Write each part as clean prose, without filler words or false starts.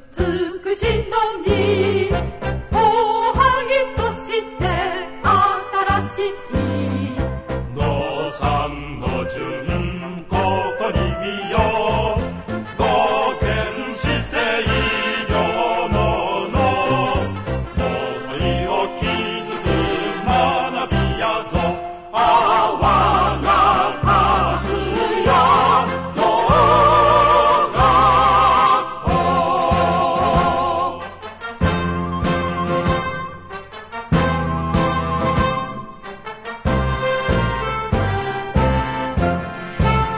美しのにおはぎとして新しい農産の順ここに見よ五剣四聖領ののもといを築く学びやぞ泡がかすよ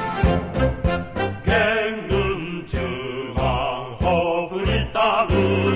元軍中万北にたる